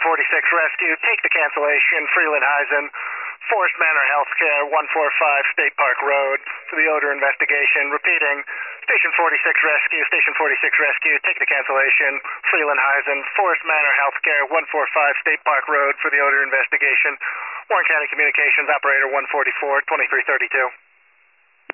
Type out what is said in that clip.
Rescue, take the cancellation, Freeland Heisen, Forest Manor Healthcare, 145 State Park Road for the odor investigation. Repeating, Station 46 Rescue, take the cancellation, Freeland Heisen, Forest Manor Healthcare, 145 State Park Road for the odor investigation. Warren County Communications, Operator 144, 2332.